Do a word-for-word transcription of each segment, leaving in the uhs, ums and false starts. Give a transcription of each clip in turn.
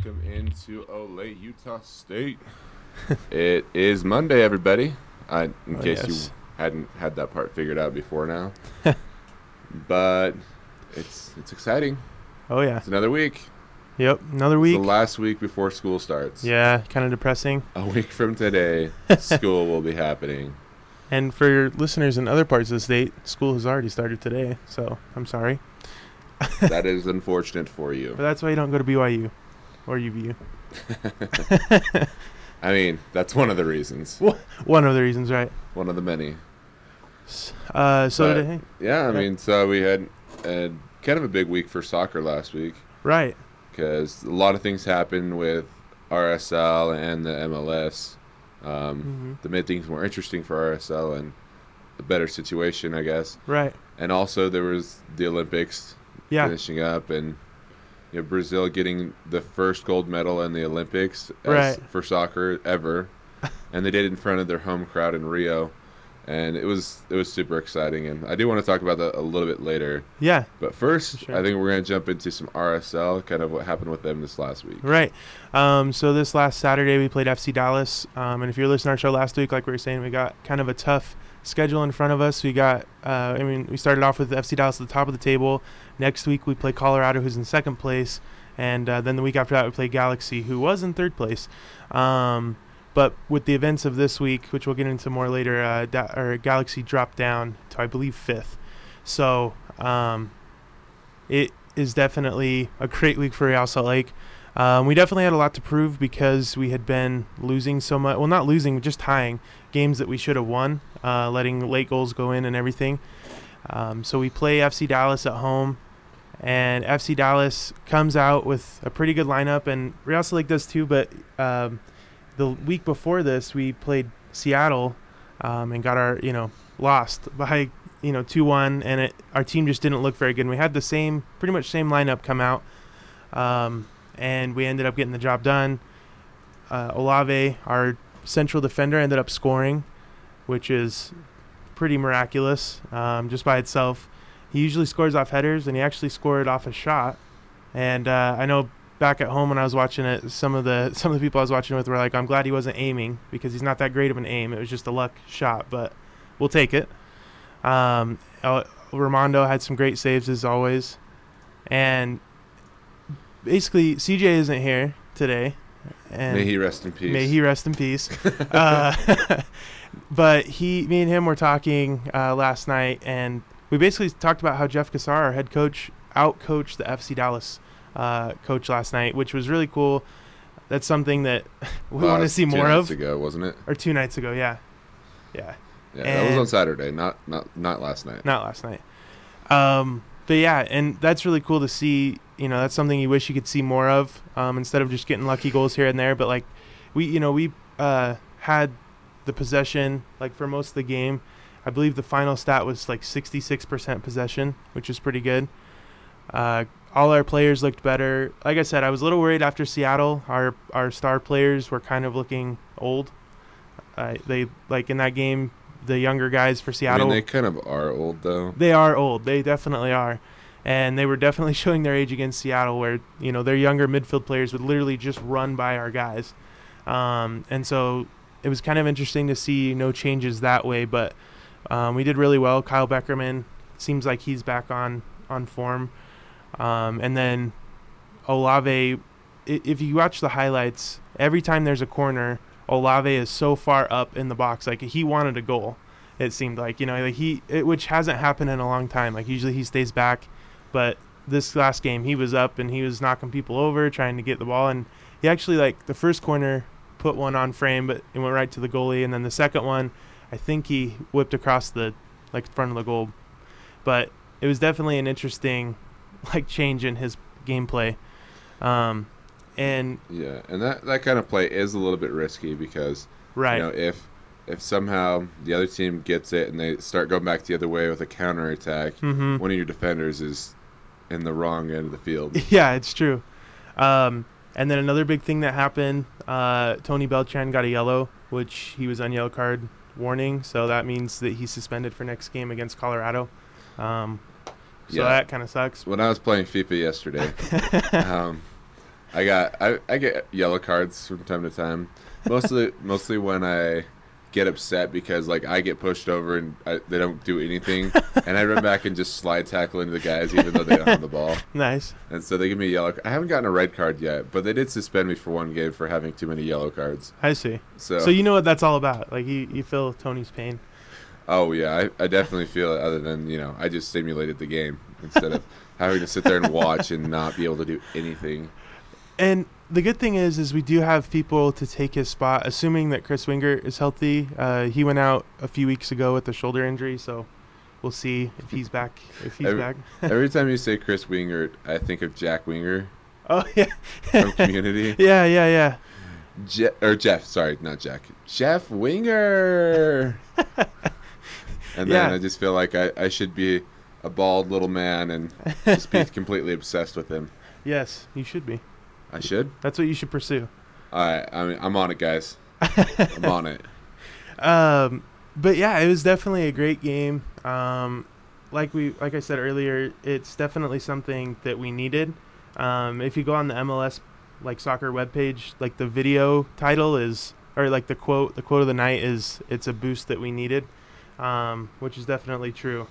welcome into Olay, Utah State. It is Monday, everybody. I, in Oh, case yes. you hadn't had that part figured out before now, but it's it's exciting. Oh, yeah. It's another week. Yep. Another It's week. the last week before school starts. Yeah, kind of depressing. A week from today, school will be happening. And for your listeners in other parts of the state, school has already started today. So I'm sorry. That is unfortunate for But you. that's why you don't go to B Y U or U V U. I mean, that's one of the reasons. One of the reasons, right? One of the many. Uh, so But- today, Yeah, I Right. mean, so we had, had kind of a big week for soccer last week. right. Because a lot of things happened with R S L and the M L S um, hmm that made things more interesting for R S L and a better situation, I guess. Right. And also there was the Olympics Yeah. finishing up, and you know, Brazil getting the first gold medal in the Olympics as, Right. for soccer ever, and they did it in front of their home crowd in Rio, and it was it was super exciting. And I do want to talk about that a little bit later. Yeah. But first, Sure. I think we're going to jump into some R S L, kind of what happened with them this last week. Right. Um, so this last Saturday we played F C Dallas. Um, and if you're listening to our show last week, like we were saying, we got kind of a tough schedule in front of us. We got, uh, I mean, we started off with F C Dallas at the top of the table. Next week we play Colorado, who's in second place. And uh, then the week after that we play Galaxy, who was in third place. Um, but with the events of this week, which we'll get into more later, uh, da- or Galaxy dropped down to, I believe, fifth. So um, it is definitely a great week for Real Salt Lake. Um, we definitely had a lot to prove because we had been losing so much. Well, not losing, just tying games that we should have won, uh, letting late goals go in and everything. Um, so we play F C Dallas at home, and F C Dallas comes out with a pretty good lineup, and Real Salt Lake does too. But um, the week before this, we played Seattle um, and got our, you know, lost by, you know, two one, and it, our team just didn't look very good. And we had the same, pretty much same lineup come out. Um, and we ended up getting the job done. Uh, Olave, our central defender, ended up scoring, which is pretty miraculous um, just by itself. He usually scores off headers, and he actually scored off a shot. And uh, I know back at home when I was watching it, some of the some of the people I was watching with were like, "I'm glad he wasn't aiming because he's not that great of an aim. It was just a luck shot, but we'll take it." Um, El- Ramondo had some great saves as always, and basically, C J isn't here today, and May he rest in peace. may he rest in peace. uh, but he, me, and him were talking uh, last night, and we basically talked about how Jeff Cassar, our head coach, out-coached the F C Dallas uh, coach last night, which was really cool. That's something that we Uh, want to see two more nights of. ago, wasn't it? Or two nights ago, yeah, yeah, Yeah, that was And- on Saturday, not not not last night. not last night. Um, but yeah, and that's really cool to see. You know, that's something you wish you could see more of, um, instead of just getting lucky goals here and there. But like, we, you know, we uh, had the possession like for most of the game. I believe the final stat was like sixty-six percent possession, which is pretty good. Uh, all our players looked better. Like I said, I was a little worried after Seattle. Our our star players were kind of looking old. Uh, they like in that game, the younger guys for I Seattle. mean, they kind of are old though. They are old. They definitely are. And they were definitely showing their age against Seattle where, you know, their younger midfield players would literally just run by our guys. Um, and so it was kind of interesting to see no changes that way. But um, we did really well. Kyle Beckerman seems like he's back on, on form. Um, and then Olave, i- if you watch the highlights, every time there's a corner, Olave is so far up in the box. Like he wanted a goal. It seemed like, you know, like he, it, which hasn't happened in a long time. Like usually he stays back, but this last game he was up and he was knocking people over, trying to get the ball. And he actually, like the first corner, put one on frame, but it went right to the goalie. And then the second one, I think he whipped across the like front of the goal. But it was definitely an interesting, like change in his gameplay. Um, and Yeah, and that that kind of play is a little bit risky because right, you know if if somehow the other team gets it and they start going back the other way with a counter attack, mm-hmm. one of your defenders is in the wrong end of the field. Yeah, it's true. Um, and then another big thing that happened, uh, Tony Beltran got a yellow, which he was on yellow card warning, so that means that he's suspended for next game against Colorado. Um, so Yeah. that kind of sucks. When I was playing FIFA yesterday, um, I got I, I get yellow cards from time to time. Mostly mostly when I get upset because like I get pushed over and I, they don't do anything, and I run back and just slide tackle into the guys even though they don't have the ball. Nice. And so they give me a yellow. I haven't gotten a red card yet, but they did suspend me for one game for having too many yellow cards. I see. So, So you know what that's all about. Like you, you feel Tony's pain. oh yeah, I, I definitely feel it. Other than you know, I just simulated the game instead of having to sit there and watch and not be able to do anything. And the good thing is, is we do have people to take his spot, assuming that Chris Wingert is healthy. Uh, he went out a few weeks ago with a shoulder injury, so we'll see if he's back. If he's every, back. every time you say Chris Wingert, I think of Jack Winger Oh yeah. from Community. Yeah, yeah, yeah. Je- or Jeff, sorry, not Jack. Jeff Winger. And then Yeah. I just feel like I, I should be a bald little man and just be completely obsessed with him. Yes, you should be. I should? That's what you should pursue. All right, I mean, I'm on it, guys. I'm on it. Um, but yeah, it was definitely a great game. Um, like we, like I said earlier, it's definitely something that we needed. Um, if you go on the M L S like soccer webpage, like the video title is, or like the quote, the quote of the night is, "It's a boost that we needed," um, which is definitely true.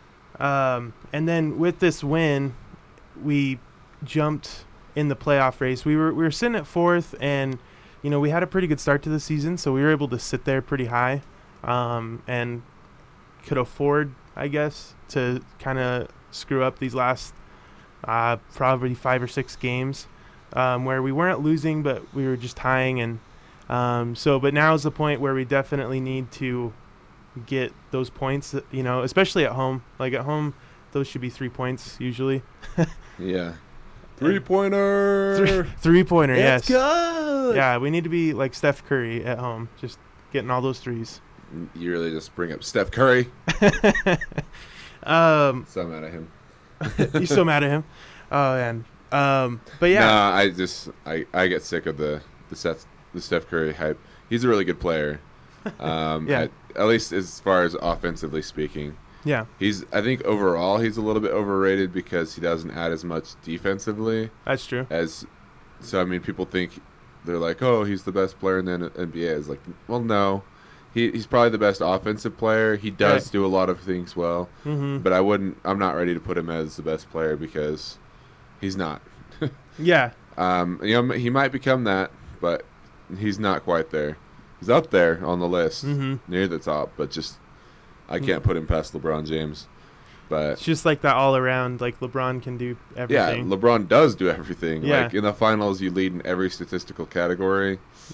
Um, and then with this win, we jumped in the playoff race. We were we were sitting at fourth, and you know we had a pretty good start to the season, so we were able to sit there pretty high, um, and could afford, I guess, to kind of screw up these last uh, probably five or six games, um, where we weren't losing, but we were just tying, and um, so. But now is the point where we definitely need to get those points, you know, especially at home. Like at home, those should be three points usually. Yeah. Three-pointer. Three, three-pointer, Let's yes. go. Yeah, we need to be like Steph Curry at home, just getting all those threes. You really just bring up Steph Curry. um, So mad at him. you so mad at him? Oh man. Um, but yeah, Nah, I just I, I get sick of the the Seth the Steph Curry hype. He's a really good player. Um, Yeah. at, at least as far as offensively speaking. yeah, He's I think overall he's a little bit overrated because he doesn't add as much defensively that's true. as. So I mean, people think they're like, oh, he's the best player in the N B A. Is like, well, no, he he's probably the best offensive player. He does Right. do a lot of things well, Mm-hmm. but I wouldn't. I'm not ready to put him as the best player because he's not. Yeah, Um, you know, he might become that, but he's not quite there. He's up there on the list, mm-hmm. near the top, but just I can't put him past LeBron James. But It's just like that all around. Like LeBron can do yeah, everything. LeBron does do everything. Yeah. Like in the finals, you lead in every statistical category.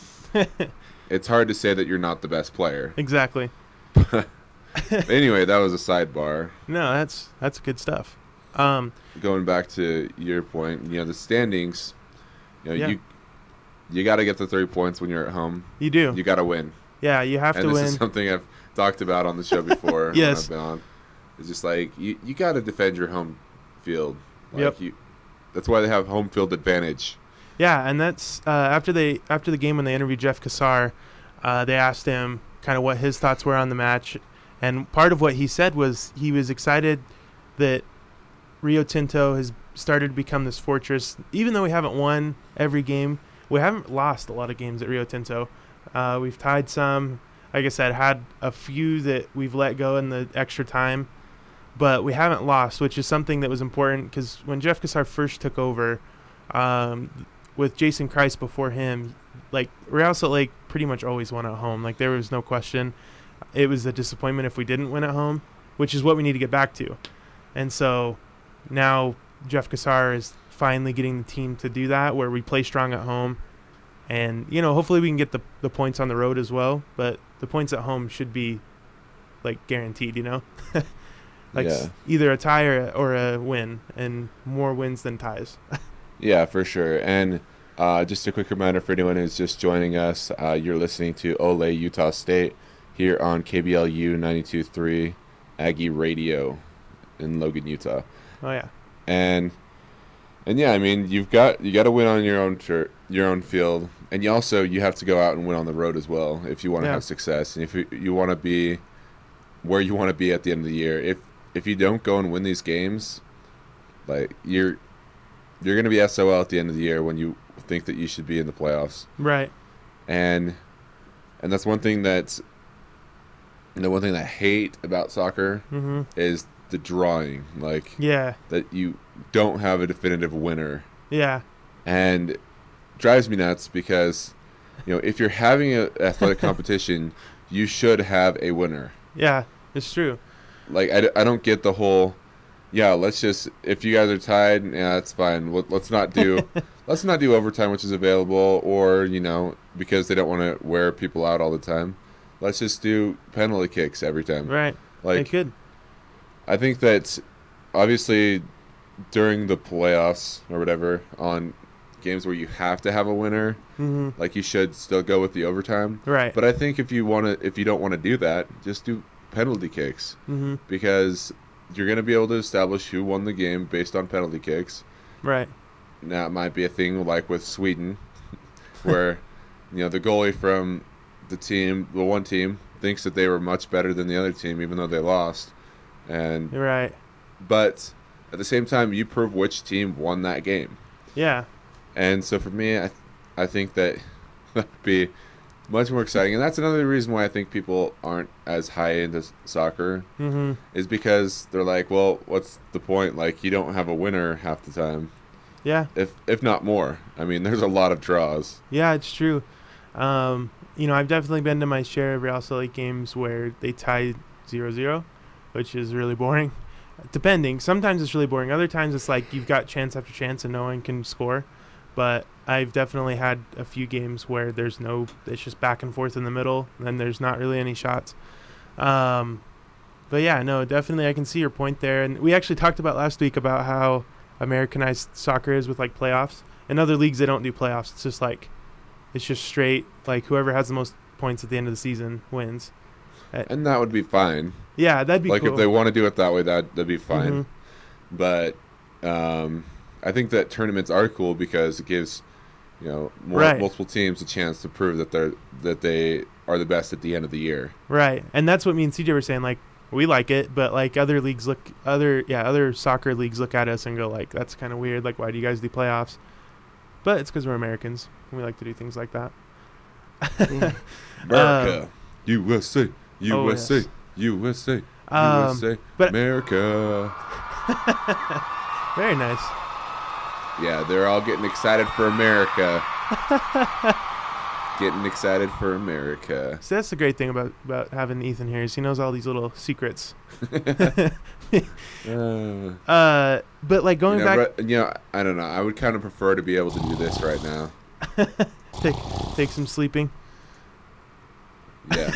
It's hard to say that you're not the best player. Exactly. Anyway, that was a sidebar. No, that's that's good stuff. Um, Going back to your point, you know, the standings, you know, Yeah. you you got to get the three points when you're at home. you do. You got to win. Yeah, you have And to this win. is something I've talked about on the show before. Yes. When I've been on. It's just like you, you got to defend your home field. Like Yep. You, that's why they have home field advantage. Yeah, and that's uh, after they after the game when they interviewed Jeff Cassar, uh, they asked him kind of what his thoughts were on the match, and part of what he said was he was excited that Rio Tinto has started to become this fortress. Even though we haven't won every game, we haven't lost a lot of games at Rio Tinto. Uh, we've tied some. Like I said, had a few that we've let go in the extra time, but we haven't lost, which is something that was important because when Jeff Cassar first took over, um, with Jason Christ before him, like Real Salt Lake pretty much always won at home. Like there was no question. It was a disappointment if we didn't win at home, which is what we need to get back to. And so now Jeff Cassar is finally getting the team to do that, where we play strong at home. And, you know, hopefully we can get the, the points on the road as well. But the points at home should be, like, guaranteed, you know? like Yeah. s- either a tie or a, or a win, and more wins than ties. Yeah, for sure. And uh, just a quick reminder for anyone who's just joining us, uh, you're listening to Ole Utah State here on K B L U ninety-two point three Aggie Radio in Logan, Utah. Oh, yeah. And and yeah, I mean, you've got you got to win on your own tur- your own field, and you also you have to go out and win on the road as well if you want to Yeah. have success and if you, you want to be where you want to be at the end of the year. If if you don't go and win these games, like you're you're going to be S O L at the end of the year when you think that you should be in the playoffs. Right. And and that's one thing that's the one thing that I hate about soccer Mm-hmm. is the drawing. Like Yeah. that you don't have a definitive winner. Yeah. And it drives me nuts because, you know, if you're having an athletic competition, you should have a winner. Yeah. It's true. Like, I, I don't get the whole, yeah, let's just, if you guys are tied, yeah, that's fine. Let, let's not do, let's not do overtime, which is available, or, you know, because they don't want to wear people out all the time. Let's just do penalty kicks every time. Right. Like, They could. I think that obviously during the playoffs or whatever, on games where you have to have a winner, Mm-hmm. like you should still go with the overtime. Right. But I think if you want to, if you don't want to do that, just do penalty kicks, Mm-hmm. because you're going to be able to establish who won the game based on penalty kicks. Right. Now it might be a thing like with Sweden, where you know the goalie from the team, the one team, thinks that they were much better than the other team, even though they lost. And You're right. but at the same time, you prove which team won that game. Yeah. And so for me, I, I think that that would be much more exciting. And that's another reason why I think people aren't as high into s- soccer, Mm-hmm. is because they're like, well, what's the point? Like, you don't have a winner half the time, Yeah. if if not more. I mean, there's a lot of draws. Yeah, it's true. Um, you know, I've definitely been to my share of Real Salt Lake games where they tie zero zero, which is really boring. Depending. Sometimes it's really boring. Other times it's like you've got chance after chance and no one can score. But I've definitely had a few games where there's no, it's just back and forth in the middle, and there's not really any shots. Um, but yeah, no, definitely I can see your point there. And we actually talked about last week about how Americanized soccer is with like playoffs. In other leagues, they don't do playoffs. It's just like, it's just straight, like whoever has the most points at the end of the season wins. And that would be fine. Yeah, that'd be Like, cool. if they want to do it that way, that, that'd be fine. Mhm. But um, I think that tournaments are cool because it gives, you know, more, Right. multiple teams a chance to prove that they're that they are the best at the end of the year. Right, and that's what me and C J were saying. Like, we like it, but like other leagues look, other yeah, other soccer leagues look at us and go like, that's kind of weird. Like, why do you guys do playoffs? But it's because we're Americans and we like to do things like that. America, U S A, U S A, yes. U S A, Um, U S A, but- America. Very nice. Yeah, they're all getting excited for America. Getting excited for America. So that's the great thing about about having Ethan here is he knows all these little secrets. Uh, Uh, but like going you know, back, re- you know, I don't know. I would kind of prefer to be able to do this right now. take take some sleeping. Yeah.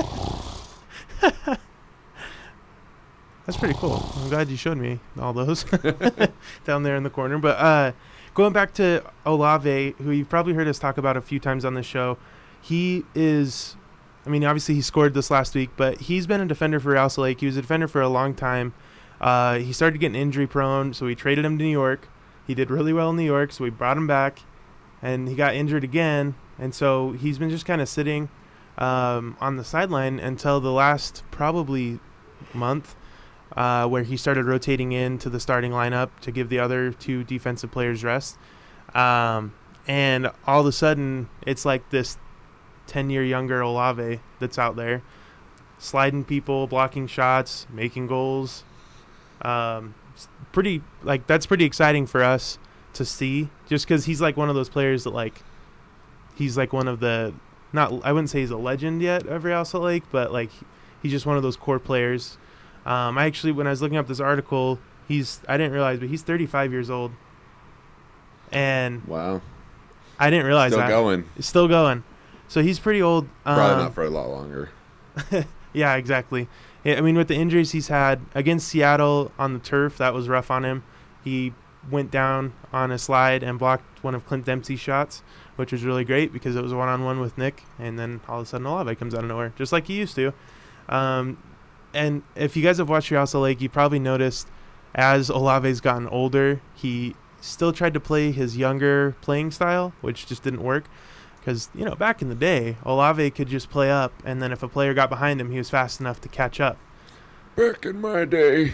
That's pretty cool. I'm glad you showed me all those down there in the corner. But uh, going back to Olave, who you've probably heard us talk about a few times on the show, he is, I mean, obviously he scored this last week, but he's been a defender for Real Salt Lake. He was a defender for a long time. Uh, he started getting injury prone, so we traded him to New York. He did really well in New York, so we brought him back, and he got injured again. And so he's been just kind of sitting um, on the sideline until the last probably month. Uh, where he started rotating into the starting lineup to give the other two defensive players rest. Um, and all of a sudden, it's like this ten-year younger Olave that's out there, sliding people, blocking shots, making goals. Um, it's pretty, like, that's pretty exciting for us to see, just because he's like one of those players that, like, he's like one of the, not, I wouldn't say he's a legend yet of Real Salt Lake, but, like, he's just one of those core players. Um, I actually, when I was looking up this article, he's, I didn't realize, but he's thirty-five years old. And Wow. I didn't realize Still that. going. He's still going. So he's pretty old. Probably Um, not for a lot longer. Yeah, exactly. Yeah, I mean, with the injuries he's had against Seattle on the turf, that was rough on him. He went down on a slide and blocked one of Clint Dempsey's shots, which was really great because it was a one-on-one with Nick, and then all of a sudden Olave comes out of nowhere, just like he used to. Um, and if you guys have watched Real Salt Lake, you probably noticed as Olave's gotten older, he still tried to play his younger playing style, which just didn't work. Because, you know, back in the day, Olave could just play up, and then if a player got behind him, he was fast enough to catch up. Back in my day,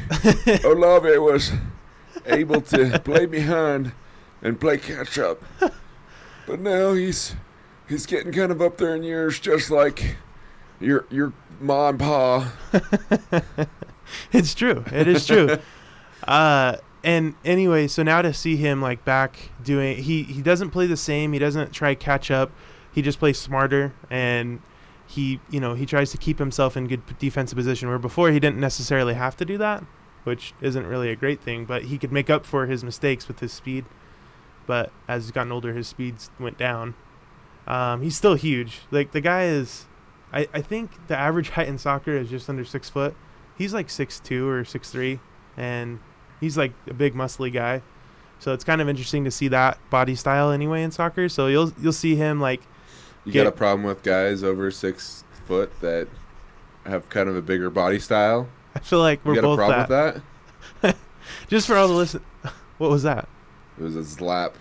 Olave was able to play behind and play catch up. But now he's he's getting kind of up there in years, just like your your ma and pa. It's true. It is true. uh, and anyway, so now to see him like back doing, he he doesn't play the same. He doesn't try catch up. He just plays smarter, and he you know he tries to keep himself in good defensive position. Where before he didn't necessarily have to do that, which isn't really a great thing. But he could make up for his mistakes with his speed. But as he's gotten older, his speeds went down. Um, he's still huge. Like the guy is, I, I think the average height in soccer is just under six foot. He's like six two or six three, and he's like a big muscly guy. So it's kind of interesting to see that body style anyway in soccer. So you'll you'll see him like. You get, got a problem with guys over six foot that have kind of a bigger body style? I feel like we're you got both a problem that. with that? Just for all the listen, what was that? It was a slap.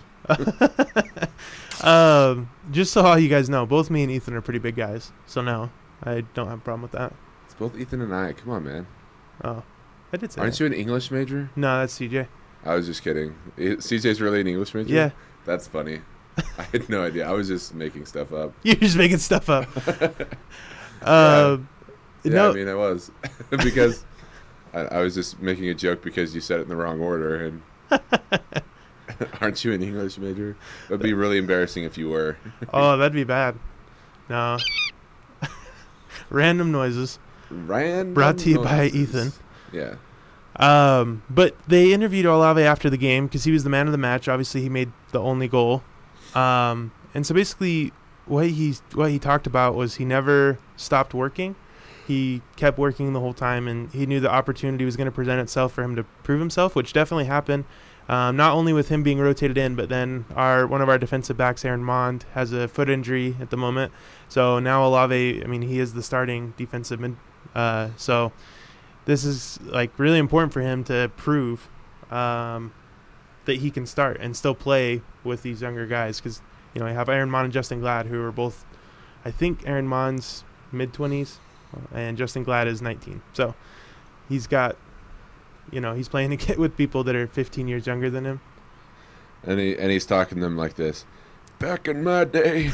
um, just so all you guys know, both me and Ethan are pretty big guys. So no, I don't have a problem with that. It's both Ethan and I. Come on, man. Oh, I did say Aren't that. you an English major? No, that's C J. I was just kidding. C J's really an English major? Yeah. That's funny. I had no idea. I was just making stuff up. You're just making stuff up. yeah. um, yeah, no. I mean, I was. because I, I was just making a joke because you said it in the wrong order. And aren't you an English major? It would be really embarrassing if you were. Oh, that'd be bad. No. Random noises. Random Brought to you noises. by Ethan. Yeah. Um, but they interviewed Olave after the game because he was the man of the match. Obviously, he made the only goal. Um, and so basically, what he what he talked about was he never stopped working. He kept working the whole time, and he knew the opportunity was going to present itself for him to prove himself, which definitely happened. Um, not only with him being rotated in, but then our one of our defensive backs, Aaron Mond, has a foot injury at the moment. So now Olave, I mean, he is the starting defensive mid. Uh, so this is like really important for him to prove um, that he can start and still play with these younger guys, because you know you have Aaron Mond and Justin Glad, who are both, I think Aaron Mond's mid twenties, and Justin Glad is nineteen. So he's got, you know, he's playing with people that are fifteen years younger than him. And he and he's talking to them like this. Back in my day,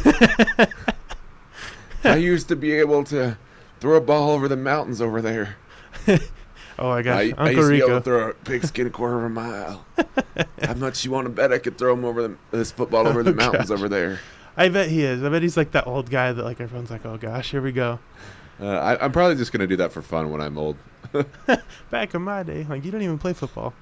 I used to be able to throw a ball over the mountains over there. Oh my gosh, I, Uncle I used to be Rico. able to throw a pigskin a quarter of a mile. How much you want to bet I could throw him over the, this football over the Oh, mountains gosh. over there? I bet he is. I bet he's like that old guy that like everyone's like, oh gosh, here we go. Uh, I, I'm probably just gonna do that for fun when I'm old. Back in my day, like you don't even play football.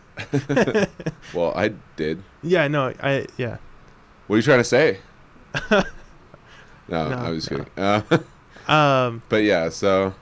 Well, I did. Yeah, no, I yeah. What are you trying to say? no, No, I was no. kidding. Uh, Um, but yeah, so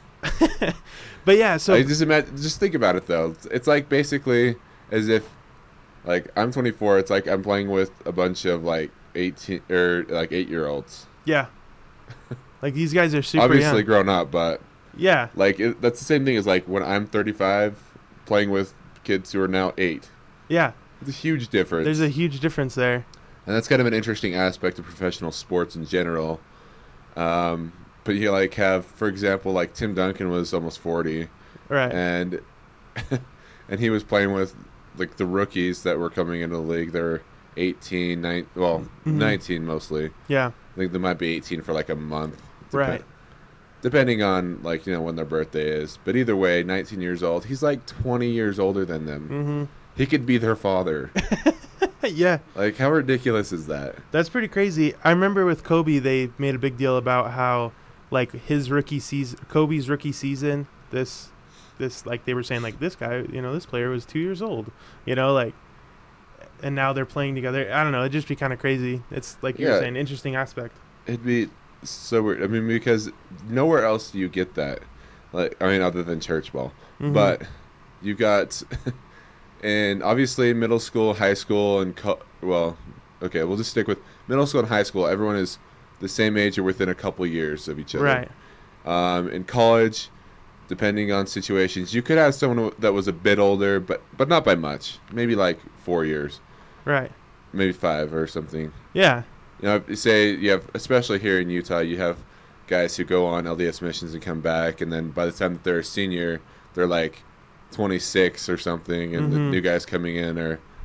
but yeah, so I just imagine, just think about it though. It's, it's like basically as if, like, I'm twenty-four. It's like I'm playing with a bunch of like eighteen or like eight year olds. yeah, like these guys are super Obviously young. grown up, but Yeah, like it, that's the same thing as like when I'm thirty-five playing with kids who are now eight. yeah. It's a huge difference. There's a huge difference there. And that's kind of an interesting aspect of professional sports in general. Um, but you like have, for example, like Tim Duncan was almost forty, Right. and and he was playing with like the rookies that were coming into the league. They're eighteen, nine, well, Mhm. nineteen mostly. Yeah. I think they might be eighteen for like a month, depen- Right. Depending on like you know when their birthday is. But either way, nineteen years old. He's like twenty years older than them. Mm-hmm. He could be their father. Yeah, Like, how ridiculous is that? that's pretty crazy. I remember with Kobe, they made a big deal about how, like, his rookie season, Kobe's rookie season, this, this, like, they were saying, like, this guy, you know, this player was two years old, you know, like, and now they're playing together. I don't know, it'd just be kind of crazy. It's, like you were Yeah. saying, interesting aspect. It'd be so weird. I mean, because nowhere else do you get that. Like, I mean, other than church ball. Mhm. But you got, and obviously middle school, high school, and co- well, okay, we'll just stick with middle school and high school. Everyone is the same age or within a couple years of each other. Right. Um, in college, depending on situations, you could have someone that was a bit older, but but not by much. Maybe like four years, Right. maybe five or something. Yeah. You know, if you say you have, especially here in Utah, you have guys who go on L D S missions and come back, and then by the time that they're a senior, they're like twenty-six or something, and the Mhm. new guys coming in are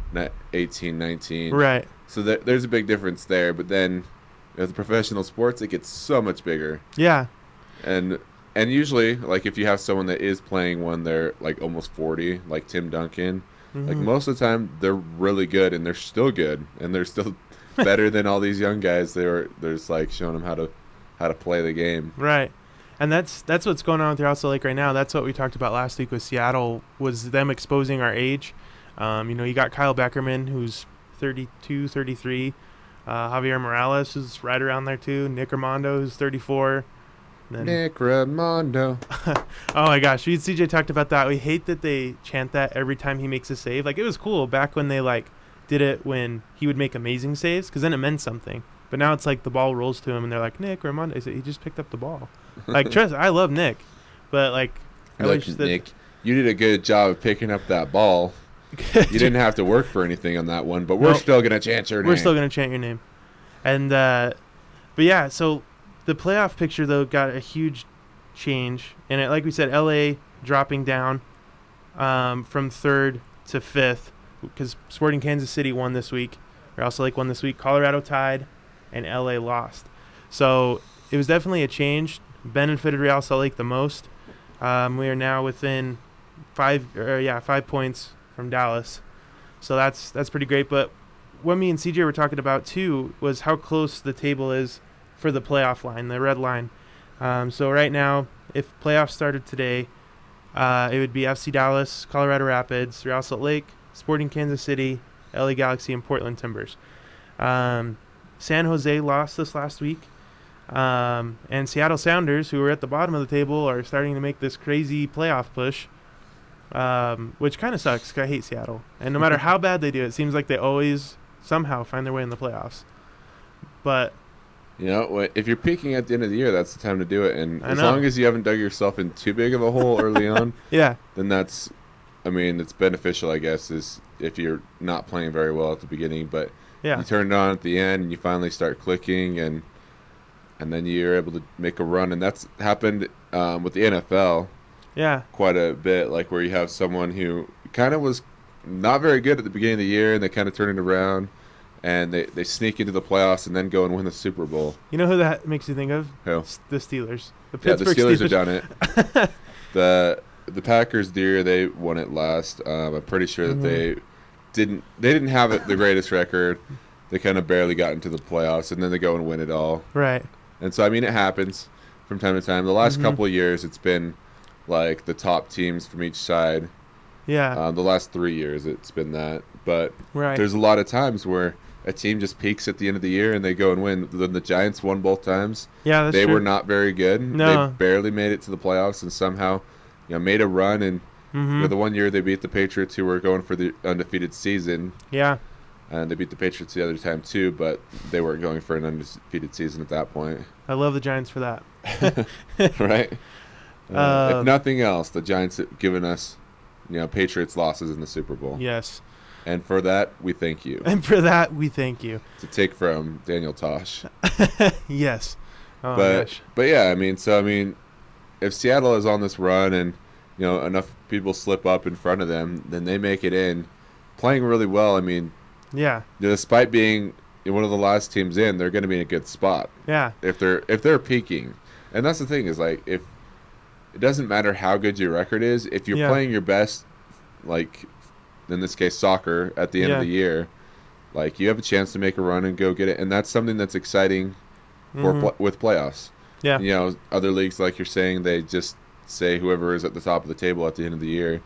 eighteen, nineteen. Right. So there, there's a big difference there. But then, as professional sports, it gets so much bigger. Yeah. And and usually, like if you have someone that is playing when they're like almost forty, like Tim Duncan, Mm-hmm. like most of the time they're really good and they're still good and they're still better than all these young guys. They were they're just like showing them how to how to play the game. Right. And that's that's what's going on with Real Salt Lake right now. That's what we talked about last week with Seattle, was them exposing our age. Um, you know, you got Kyle Beckerman, who's thirty-two, thirty-three. Uh, Javier Morales, who's right around there too. Nick Armando, who's thirty-four. Then, Nick Raimondo. oh my gosh, me and C J talked about that. We hate that they chant that every time he makes a save. Like, it was cool back when they like did it when he would make amazing saves, because then it meant something. But now it's like the ball rolls to him and they're like, Nick Raimondo. I said, he just picked up the ball. Like, trust, I love Nick, but like, I Look, wish that Nick, you did a good job of picking up that ball. You didn't have to work for anything on that one, but we're Nope. still gonna chant your name. We're still gonna chant your name. And uh, but yeah, so the playoff picture though got a huge change, and it, like we said, L A dropping down um, from third to fifth because Sporting Kansas City won this week. Real Salt Lake won this week. Colorado tied, and L A lost. So it was definitely a change. Benefited Real Salt Lake the most. Um, we are now within five, or yeah, five points from Dallas. So that's that's pretty great. But what me and C J were talking about too was how close the table is for the playoff line, the red line. Um, so right now, if playoffs started today, uh, it would be F C Dallas, Colorado Rapids, Real Salt Lake, Sporting Kansas City, L A Galaxy, and Portland Timbers. Um, San Jose lost this last week. Um, and Seattle Sounders, who are at the bottom of the table, are starting to make this crazy playoff push, um, which kind of sucks 'cause I hate Seattle. And no matter how bad they do, it seems like they always somehow find their way in the playoffs. But You know, if you're peaking at the end of the year, that's the time to do it. And I as know. long as you haven't dug yourself in too big of a hole early on, yeah, then that's, I mean, it's beneficial, I guess, is if you're not playing very well at the beginning, but yeah, you turn it on at the end and you finally start clicking, and and then you're able to make a run. And that's happened um, with the N F L yeah, quite a bit, like where you have someone who kind of was not very good at the beginning of the year, and they kind of turn it around. And they, they sneak into the playoffs and then go and win the Super Bowl. You know who that makes you think of? Who? S- The Steelers. The Yeah, the Pittsburgh Steelers Steelers. have done it. the The Packers, dear, they won it last. Um, I'm pretty sure that Mhm. they didn't. They didn't have it, the greatest record. They kind of barely got into the playoffs, and then they go and win it all. Right. And so, I mean, it happens from time to time. The last Mhm. couple of years, it's been like the top teams from each side. Yeah. Um, the last three years, it's been that. But right. there's a lot of times where a team just peaks at the end of the year and they go and win. The, the Giants won both times. yeah, that's They true. were not very good. No. They barely made it to the playoffs and somehow, you know, made a run. And Mm-hmm. you know, the one year they beat the Patriots, who were going for the undefeated season, Yeah. and they beat the Patriots the other time too, but they weren't going for an undefeated season at that point, I love the Giants for that. right? Uh, Uh, if nothing else, the Giants have given us, you know, Patriots losses in the Super Bowl, Yes. and for that we thank you. And for that, we thank you. To take from Daniel Tosh. Yes. Oh, my but gosh. but yeah, I mean, so I mean, if Seattle is on this run and you know enough people slip up in front of them, then they make it in, playing really well. I mean, Yeah. despite being one of the last teams in, they're going to be in a good spot Yeah. if they're if they're peaking. And that's the thing is like if it doesn't matter how good your record is, if you're Yeah. playing your best, like in this case soccer at the end Yeah. of the year, like you have a chance to make a run and go get it, and that's something that's exciting for Mhm. pl- with playoffs. Yeah. You know, other leagues, like you're saying, they just say whoever is at the top of the table at the end of the year.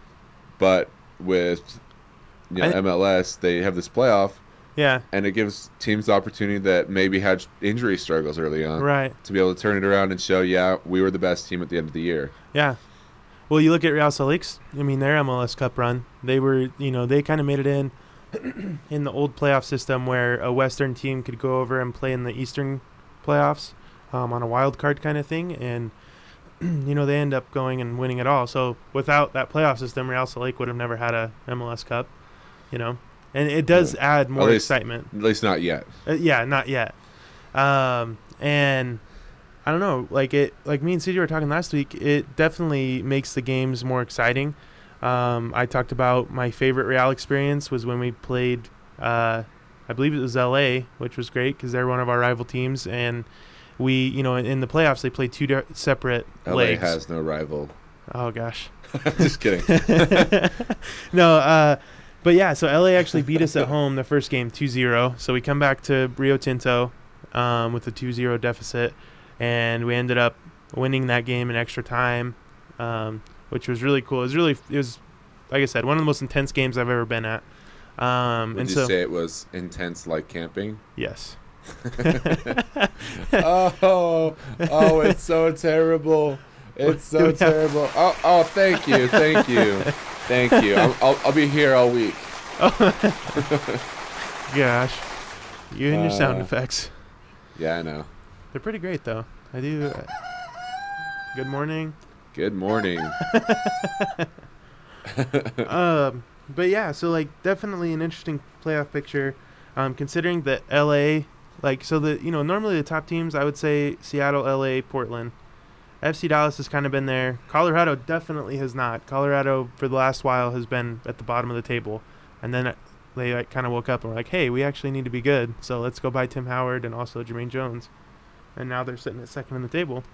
But with you know, I- M L S, they have this playoff, Yeah. and it gives teams the opportunity that maybe had injury struggles early on Right. to be able to turn it around and show, yeah, we were the best team at the end of the year. Yeah. Well, you look at Real Salt Lake's, I mean, their M L S Cup run, they were, you know, they kind of made it in in the old playoff system where a Western team could go over and play in the Eastern playoffs um, on a wild card kind of thing. And, you know, they end up going and winning it all. So without that playoff system, Real Salt Lake would have never had a M L S Cup, you know. And it does add more least- excitement. At least not yet. Uh, yeah, not yet. Um, and I don't know, like it, like me and C J were talking last week. It definitely makes the games more exciting. Um, I talked about my favorite Real experience was when we played, uh, I believe it was L A, which was great because they're one of our rival teams. And we, you know, in the playoffs, they played two de- separate L A legs. has no rival. Oh, gosh. Just kidding. no, uh, but yeah, so L A actually beat us at home the first game two zero. So we come back to Rio Tinto um, with a two zero deficit, and we ended up winning that game in extra time, um, which was really cool. It was really, it was, like I said, one of the most intense games I've ever been at. Um, Would and you so, say it was intense like camping? Yes. oh, oh, it's so terrible. It's so terrible. Oh, oh, thank you, thank you, thank you. I'll, I'll, I'll be here all week. Gosh, you and your Uh, sound effects. Yeah, I know. They're pretty great, though. I do. Uh, good morning. Good morning. um, but yeah, so like definitely an interesting playoff picture. Um, considering that L A, like, so the you know normally the top teams I would say Seattle, L A, Portland. F C Dallas has kind of been there. Colorado definitely has not. Colorado for the last while has been at the bottom of the table, and then they like kind of woke up and were like, "Hey, we actually need to be good. So let's go buy Tim Howard and also Jermaine Jones," and now they're sitting at second in the table.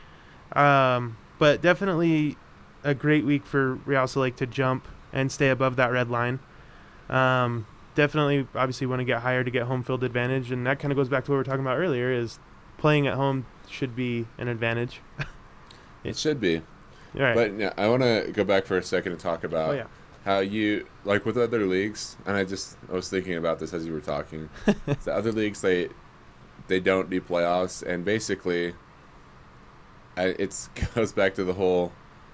Um, but definitely a great week for Real Salt Lake to jump and stay above that red line. Um, definitely, obviously, want to get higher to get home field advantage, and that kind of goes back to what we were talking about earlier. Is playing at home should be an advantage. It should be. Right. But yeah, I want to go back for a second and talk about Oh, yeah. how you, like with other leagues, and I just I was thinking about this as you were talking. The other leagues, they they don't do playoffs, and basically, I, it goes back to the whole,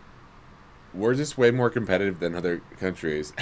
we're just way more competitive than other countries.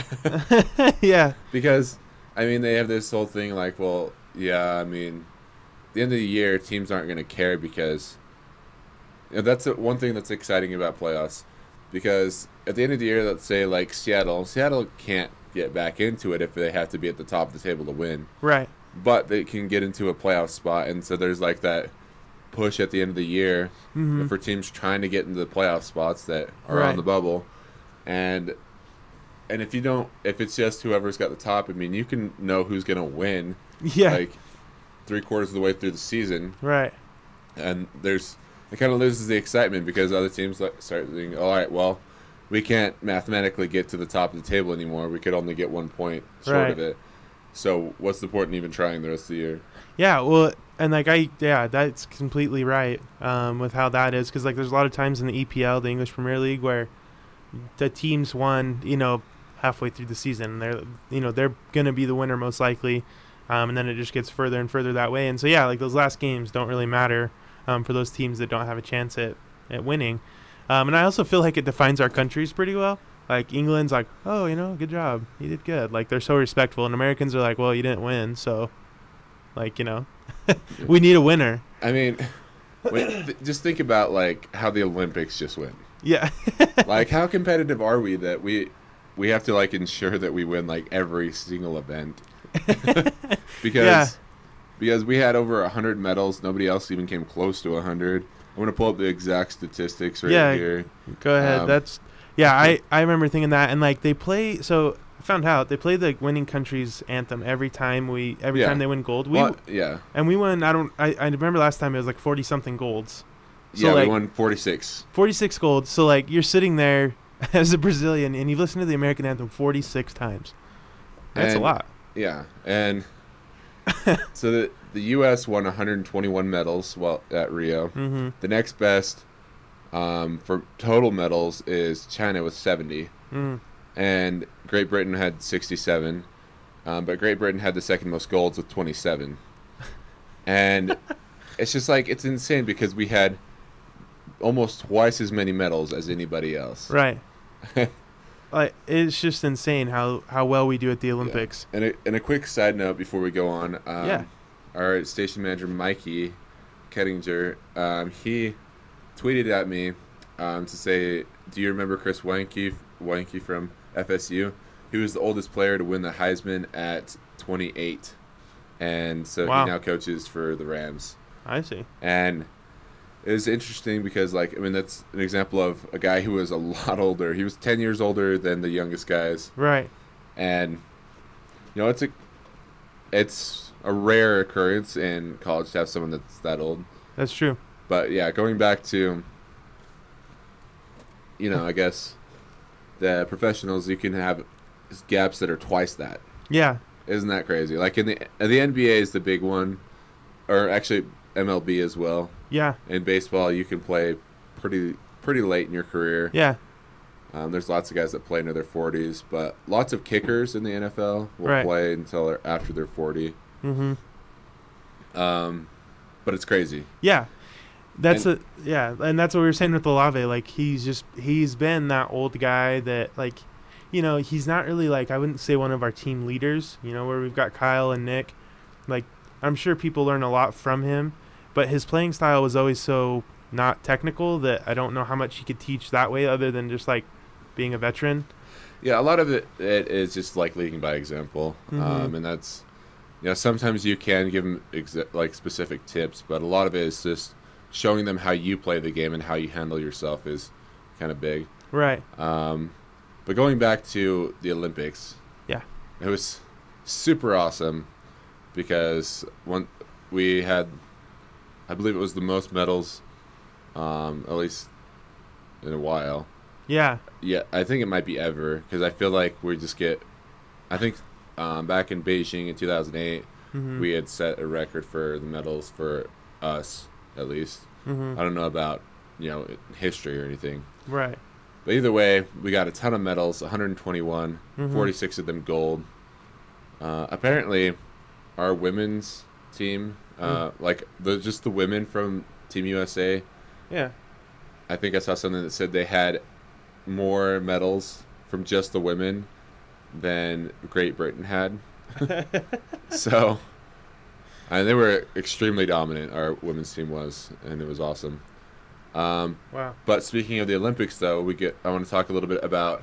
Yeah. Because, I mean, they have this whole thing like, well, yeah, I mean, at the end of the year, teams aren't going to care because, you know, that's a, one thing that's exciting about playoffs. Because at the end of the year, let's say like Seattle, Seattle can't get back into it if they have to be at the top of the table to win. Right. But they can get into a playoff spot, and so there's like that push at the end of the year Mm-hmm. for teams trying to get into the playoff spots that are Right. on the bubble. And and if you don't, if it's just whoever's got the top, I mean, you can know who's going to win Yeah. like three quarters of the way through the season. Right. And there's, it kind of loses the excitement because other teams like start thinking, all right, well, we can't mathematically get to the top of the table anymore. We could only get one point short Right. of it. So what's the point in even trying the rest of the year? Yeah. Well, and like I, yeah, that's completely right. Um, with how that is, because like there's a lot of times in the E P L, the English Premier League, where the teams won, you know, halfway through the season. They're, you know, they're gonna be the winner most likely, um, and then it just gets further and further that way. And so yeah, like those last games don't really matter um, for those teams that don't have a chance at at winning. Um, and I also feel like it defines our countries pretty well. Like England's like, oh, you know, good job, you did good. Like they're so respectful, and Americans are like, well, you didn't win, so, like, you know, we need a winner. I mean, when, th- just think about like how the Olympics just went. Yeah. Like, how competitive are we that we we have to like ensure that we win like every single event? because Yeah. because we had over a hundred medals. Nobody else even came close to a hundred. I'm gonna pull up the exact statistics right Yeah. here. Go ahead. Um, That's yeah. I I remember thinking that, and like they play. So I found out they play the winning country's anthem every time we every Yeah. time they win gold. We Well, yeah, and we won. I don't. I, I remember last time it was like forty something golds. So yeah, like we won forty-six. forty-six golds. So like you're sitting there as a Brazilian and you've listened to the American anthem forty-six times. That's And- a lot. Yeah, and so the the U S won one hundred twenty-one medals while at Rio. Mm-hmm. The next best um, for total medals is China with seventy, Mm. and Great Britain had sixty-seven. Um, but Great Britain had the second most golds with twenty-seven. And it's just like, it's insane because we had almost twice as many medals as anybody else. Right. Like it's just insane how, how well we do at the Yeah. Olympics. And a, and a quick side note before we go on. Um, Yeah. Our station manager, Mikey Kettinger, um, he tweeted at me um, to say, do you remember Chris Weinke, Weinke from F S U? He was the oldest player to win the Heisman at twenty-eight. And so Wow. he now coaches for the Rams. I see. And it was interesting because, like, I mean, that's an example of a guy who was a lot older. He was ten years older than the youngest guys, Right. and you know, it's a it's a rare occurrence in college to have someone that's that old. That's true. But yeah, going back to, you know, I guess the professionals, you can have gaps that are twice that. Yeah. Isn't that crazy? Like in the the N B A is the big one, or actually M L B as well. Yeah. In baseball, you can play pretty pretty late in your career. Yeah. Um, there's lots of guys that play into their forties, but lots of kickers in the N F L will Right. play until they're after they're forty. Mm-hmm. Um, but it's crazy. Yeah. That's And- a yeah, and that's what we were saying with Olave. Like he's just he's been that old guy that like, you know, he's not really like I wouldn't say one of our team leaders. You know, where we've got Kyle and Nick. Like I'm sure people learn a lot from him, but his playing style was always so not technical that I don't know how much he could teach that way other than just like being a veteran. Yeah, a lot of it, it is just like leading by example, Mhm. um, and that's, you know, sometimes you can give them exa- like specific tips, but a lot of it is just showing them how you play the game and how you handle yourself is kind of big. Right. Um, but going back to the Olympics, Yeah. it was super awesome because one we had, I believe it was the most medals, um, at least in a while. Yeah. Yeah, I think it might be ever because I feel like we just get. I think um, back in Beijing in two thousand eight, Mm-hmm. we had set a record for the medals for us, at least. Mm-hmm. I don't know about, you know, history or anything. Right. But either way, we got a ton of medals, one hundred twenty-one, Mhm. forty-six of them gold. Uh, apparently, our women's team, uh, like the just the women from Team U S A, Yeah. I think I saw something that said they had more medals from just the women than Great Britain had. So, and they were extremely dominant. Our women's team was, and it was awesome. Um, Wow. but speaking of the Olympics, though, we get. I want to talk a little bit about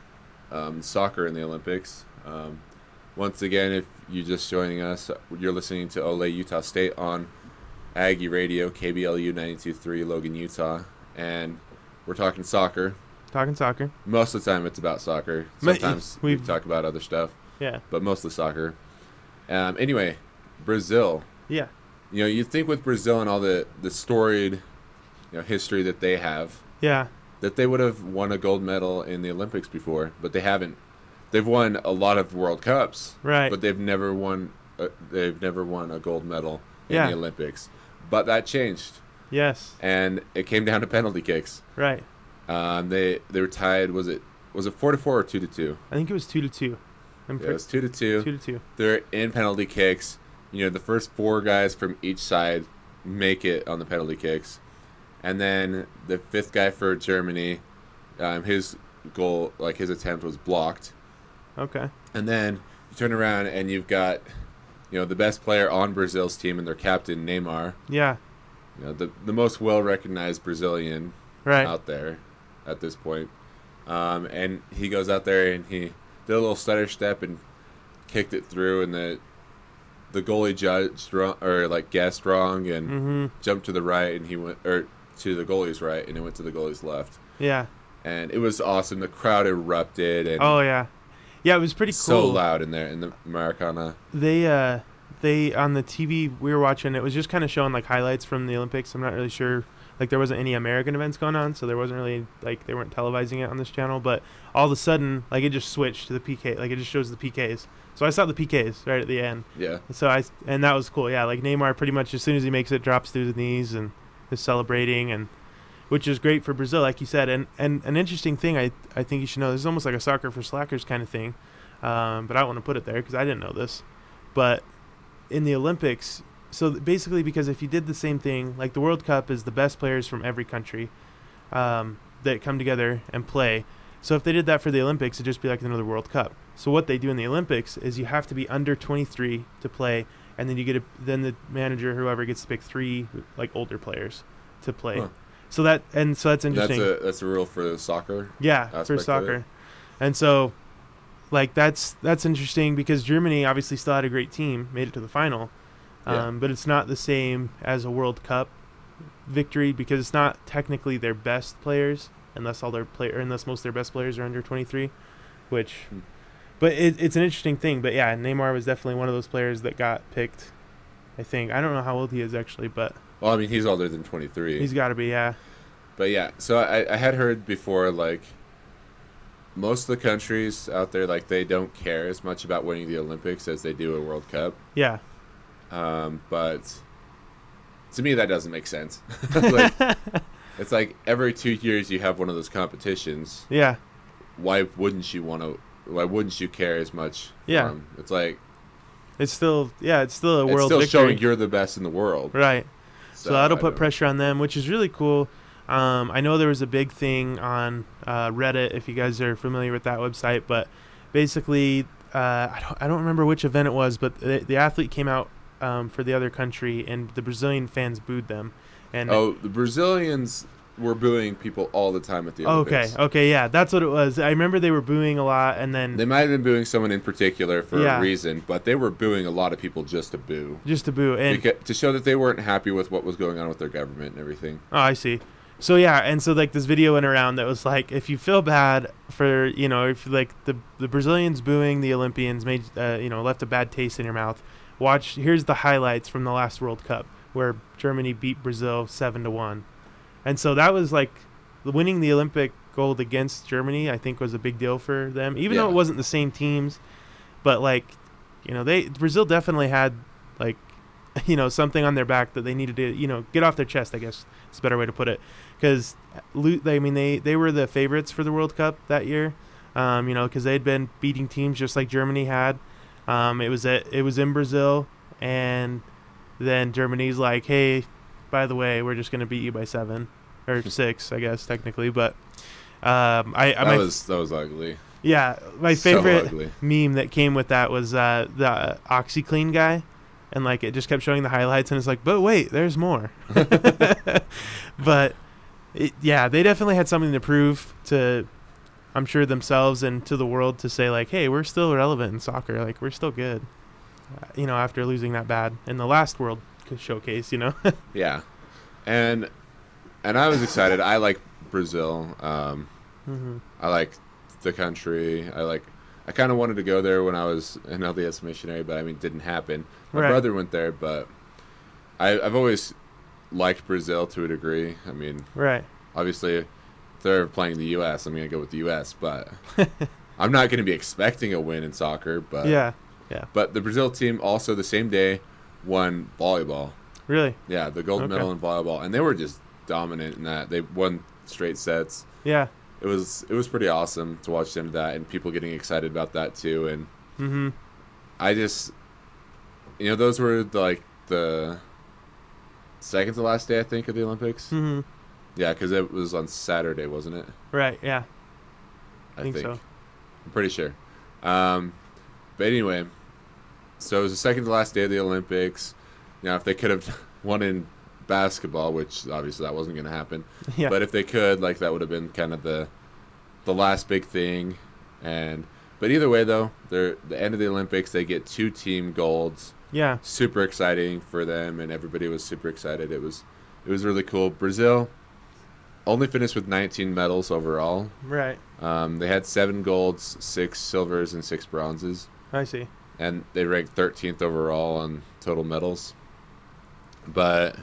um, soccer in the Olympics. Um, once again, if you're just joining us, you're listening to Ole Utah State on Aggie Radio, K B L U ninety-two point three, Logan, Utah, and we're talking soccer. Talking soccer. Most of the time, it's about soccer. But Sometimes we we've- talk about other stuff, Yeah. but mostly soccer. Um, anyway, Brazil. Yeah. You know, you think with Brazil and all the, the storied, you know, history that they have, Yeah. that they would have won a gold medal in the Olympics before, but they haven't. They've won a lot of World Cups, Right. but they've never won. Uh, they've never won a gold medal in Yeah. the Olympics. But that changed, Yes. and it came down to penalty kicks. Right. Um, they they were tied. Was it was it four to four or two to two? I think it was two to two. I'm Yeah, it pre- was two to two. two to two. They're in penalty kicks. You know, the first four guys from each side make it on the penalty kicks, and then the fifth guy for Germany, um, his goal, like his attempt, was blocked. Okay. And then you turn around and you've got, you know, the best player on Brazil's team and their captain Neymar. Yeah. You know, the the most well recognized Brazilian Right. out there at this point. Um, and he goes out there and he did a little stutter step and kicked it through, and the the goalie judged wrong, or like guessed wrong, and Mm-hmm. jumped to the right, and he went or to the goalie's right, and it went to the goalie's left. Yeah. And it was awesome. The crowd erupted, and Oh yeah. Yeah, it was pretty so cool. loud in there in the Maracana. They uh they on the T V we were watching, it was just kind of showing like highlights from the Olympics. I'm not really sure, like there wasn't any American events going on, so there wasn't really like they weren't televising it on this channel, but all of a sudden like it just switched to the P K, like it just shows the P Ks. So I saw the P Ks right at the end. Yeah. So I and that was cool. Yeah, like Neymar pretty much as soon as he makes it drops to his knees and is celebrating, and which is great for Brazil, like you said. And, and an interesting thing I I think you should know, this is almost like a soccer for slackers kind of thing, um, but I don't want to put it there because I didn't know this. But in the Olympics, so th- basically because if you did the same thing, like the World Cup is the best players from every country um, that come together and play. So if they did that for the Olympics, it'd just be like another World Cup. So what they do in the Olympics is you have to be under twenty-three to play, and then you get a, then the manager, whoever, gets to pick three like older players to play. Huh. So that and so that's That's interesting. a that's a rule for soccer. Yeah, aspect for of soccer. it. And so, like that's that's interesting because Germany obviously still had a great team, made it to the final, Yeah. um, but it's not the same as a World Cup. victory because it's not technically their best players unless all their player unless most of their best players are under twenty-three, which Hmm. but it, it's an interesting thing. But yeah, Neymar was definitely one of those players that got picked. I think I don't know how old he is actually, but Well, I mean, he's older than twenty-three. he's got to be. Yeah, But yeah, so I, I had heard before, like, most of the countries out there, like, they don't care as much about winning the Olympics as they do a World Cup. yeah, Um, but to me, that doesn't make sense. Like, it's like every two years you have one of those competitions. yeah, Why wouldn't you want to? Why wouldn't you care as much? Yeah. Um, it's like it's still yeah, it's still a it's world still victory, showing you're the best in the world. right? So, that'll I put don't- pressure on them, which is really cool. Um, I know there was a big thing on uh, Reddit, if you guys are familiar with that website, but basically, uh, I don't I don't remember which event it was, but the, the athlete came out um, for the other country, and the Brazilian fans booed them. And Oh, the Brazilians were booing people all the time at the okay, Olympics. okay, yeah, that's what it was. I remember they were booing a lot, and then They might have been booing someone in particular for Yeah. a reason, but they were booing a lot of people just to boo. just to boo, and Beca- to show that they weren't happy with what was going on with their government and everything. oh, I see. So yeah, and so like this video went around that was like, if you feel bad for, you know, if like the the Brazilians booing the Olympians made uh, you know, left a bad taste in your mouth, watch, here's the highlights from the last World Cup where Germany beat Brazil seven to one, and so that was like winning the Olympic gold against Germany. I think was a big deal for them, even though Yeah. it wasn't the same teams, but like, you know, they Brazil definitely had like, you know, something on their back that they needed to, you know, get off their chest, I guess is a better way to put it. Because, I mean, they, they were the favorites for the World Cup that year, um, you know, because they had been beating teams just like Germany had. Um, it was at, it was in Brazil, and then Germany's like, hey, by the way, we're just going to beat you by seven or six, I guess, technically. But um, I, I That my, was that was ugly. yeah, my So favorite ugly. meme that came with that was uh, the OxyClean guy, and like it just kept showing the highlights, and it's like, but wait, there's more. But it, yeah, they definitely had something to prove to, I'm sure, themselves and to the world, to say like, hey, we're still relevant in soccer, like we're still good, uh, you know, after losing that bad in the last World Showcase, you know. Yeah, and and I was excited. I like Brazil. Um, hmm I like the country. I like. I kind of wanted to go there when I was an L D S missionary, but I mean, it didn't happen. My Right. brother went there, but I, I've always liked Brazil to a degree. I mean, Right. obviously, if they're playing the U S, I'm going to go with the U S, but I'm not going to be expecting a win in soccer. But Yeah. But the Brazil team also the same day won volleyball. Really. Yeah, the gold Okay. medal in volleyball, and they were just dominant in that. They won straight sets. Yeah. It was it was pretty awesome to watch them do that, and people getting excited about that too. And hmm I just, you know, those were the, like the second to last day, I think, of the Olympics. hmm Yeah, because it was on Saturday, wasn't it? Right. Yeah. I think so. I'm pretty sure. Um, but anyway, so it was the second to last day of the Olympics. Now, if they could have won in basketball, which obviously that wasn't going to happen, Yeah. but if they could, like, that would have been kind of the the last big thing. And but either way, though, they're the end of the Olympics. They get two team golds. Yeah. Super exciting for them, and everybody was super excited. It was it was really cool. Brazil only finished with nineteen medals overall. Right. Um, they had seven golds, six silvers, and six bronzes, I see. and they ranked thirteenth overall on total medals. But,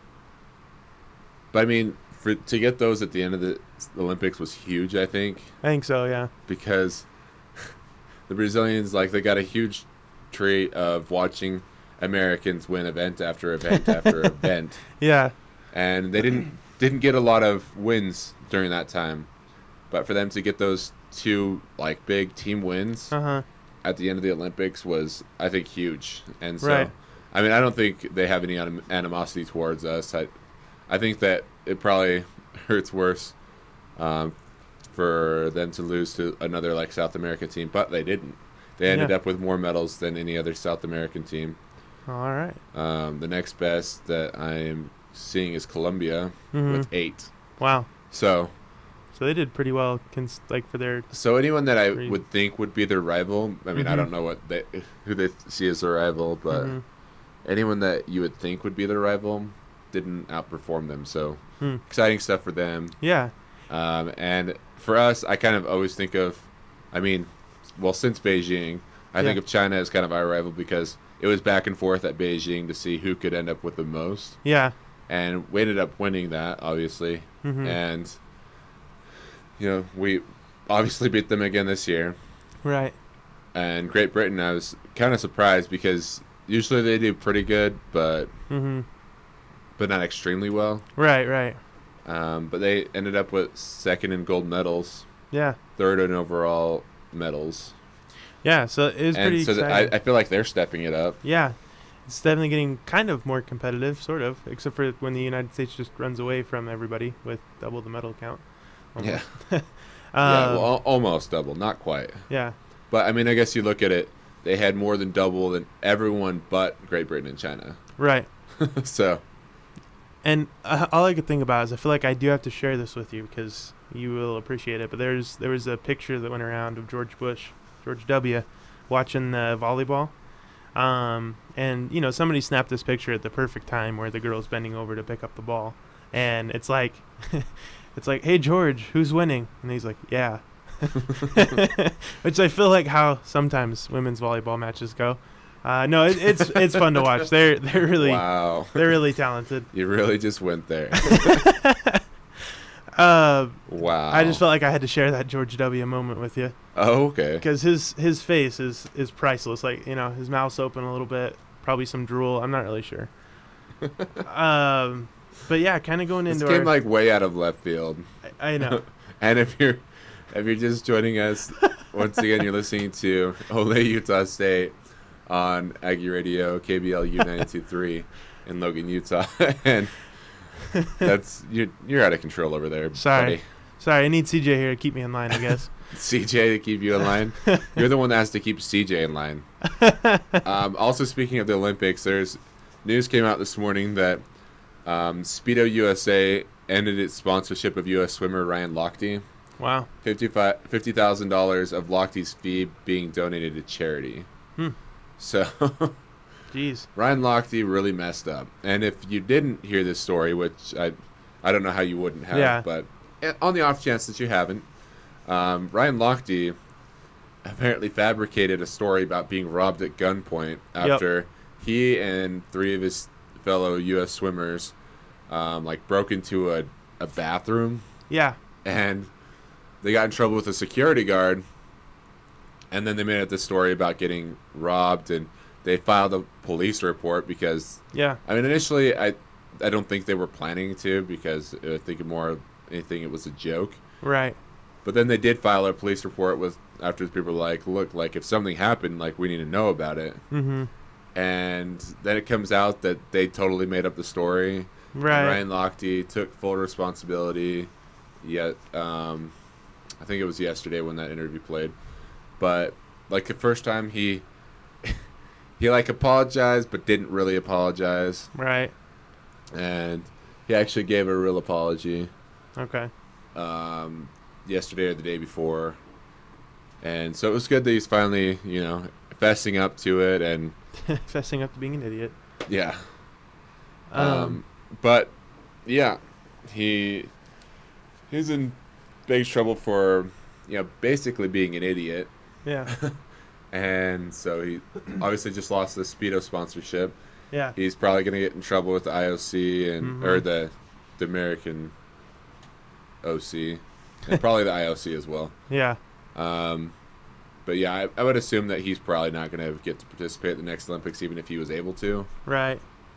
but I mean, for to get those at the end of the Olympics was huge, I think, I think so. Yeah. because the Brazilians, like, they got a huge treat of watching Americans win event after event after event, Yeah. and they didn't didn't get a lot of wins during that time. But for them to get those two, like, big team wins Uh huh. at the end of the Olympics was, I think, huge. And so, Right. I mean, I don't think they have any anim- animosity towards us. I, I think that it probably hurts worse um, for them to lose to another, like, South American team, but they didn't. They ended Yeah. up with more medals than any other South American team. All right. Um, the next best that I am seeing is Colombia Mhm. with eight. Wow. So, So they did pretty well, cons- like for their. so anyone that I Great. would think would be their rival, I mean, I Mhm. don't know what they, who they see as their rival, but Mhm. anyone that you would think would be their rival, didn't outperform them. So Hmm. exciting stuff for them. Yeah. Um, and for us, I kind of always think of, I mean, well, since Beijing, I Yeah. think of China as kind of our rival because it was back and forth at Beijing to see who could end up with the most. Yeah. And we ended up winning that, obviously. Hmm. And, you know, we obviously beat them again this year. Right. And Great Britain, I was kind of surprised because usually they do pretty good, but Hmm. but not extremely well. Right. Right. Um, but they ended up with second in gold medals, Yeah. third in overall medals. Yeah. So it was pretty And so th- exciting. I, I feel like they're stepping it up. Yeah. It's definitely getting kind of more competitive, sort of, except for when the United States just runs away from everybody with double the medal count. Yeah. um, yeah, well, al- almost double, not quite. yeah. But, I mean, I guess you look at it, they had more than double than everyone but Great Britain and China. Right. So, And uh, all I could think about is I feel like I do have to share this with you because you will appreciate it. But there's there was a picture that went around of George Bush, George W, watching the volleyball. Um, and, you know, somebody snapped this picture at the perfect time where the girl's bending over to pick up the ball. And it's like, it's like, hey, George, who's winning? And he's like, yeah. Which I feel like how sometimes women's volleyball matches go. Uh, no, it, it's it's fun to watch. They're they're really wow. they're really talented. You really just went there. uh, Wow. I just felt like I had to share that George W. moment with you Oh, okay. because his his face is is priceless. Like, you know, his mouth's open a little bit, probably some drool. I'm not really sure. um, but yeah, kind of going This into came our, like way out of left field. I, I know. And if you're if you're just joining us, once again, you're listening to Ole Utah State on Aggie Radio, K B L U ninety-two point three in Logan, Utah. And that's you're you're out of control over there, Sorry. buddy. Sorry, I need C J here to keep me in line, I guess. C J to keep you in line. You're the one that has to keep C J in line. Um, also, speaking of the Olympics, there's news came out this morning that um, Speedo U S A ended its sponsorship of U S swimmer Ryan Lochte. Wow. fifty thousand dollars of Lochte's fee being donated to charity. Hmm. So Jeez. Ryan Lochte really messed up. And if you didn't hear this story, which I I don't know how you wouldn't have, Yeah. but on the off chance that you haven't, um, Ryan Lochte apparently fabricated a story about being robbed at gunpoint after he and three of his fellow U S swimmers um, like broke into a, a bathroom Yeah. and they got in trouble with a security guard, and then they made up this story about getting robbed, and they filed a police report because, Yeah. I mean, initially I I don't think they were planning to because I think more of anything it was a joke. Right. But then they did file a police report with after people were like, look, like if something happened, like we need to know about it. Mm-hmm. And then it comes out that they totally made up the story. Right. Ryan Lochte took full responsibility. Yet, um, I think it was yesterday when that interview played. But like the first time he he like apologized but didn't really apologize. Right. And he actually gave a real apology Okay. um, yesterday or the day before. And so it was good that he's finally, you know, fessing up to it and Fessing up to being an idiot. yeah. Um, Um, but yeah, he he's in big trouble for, you know, basically being an idiot. yeah. And so he obviously just lost the Speedo sponsorship. Yeah. He's probably going to get in trouble with the I O C and Mhm. or the the American O C and probably the I O C as well. Yeah. Um, but yeah, I, I would assume that he's probably not going to get to participate at the next Olympics, even if he was able to. Right.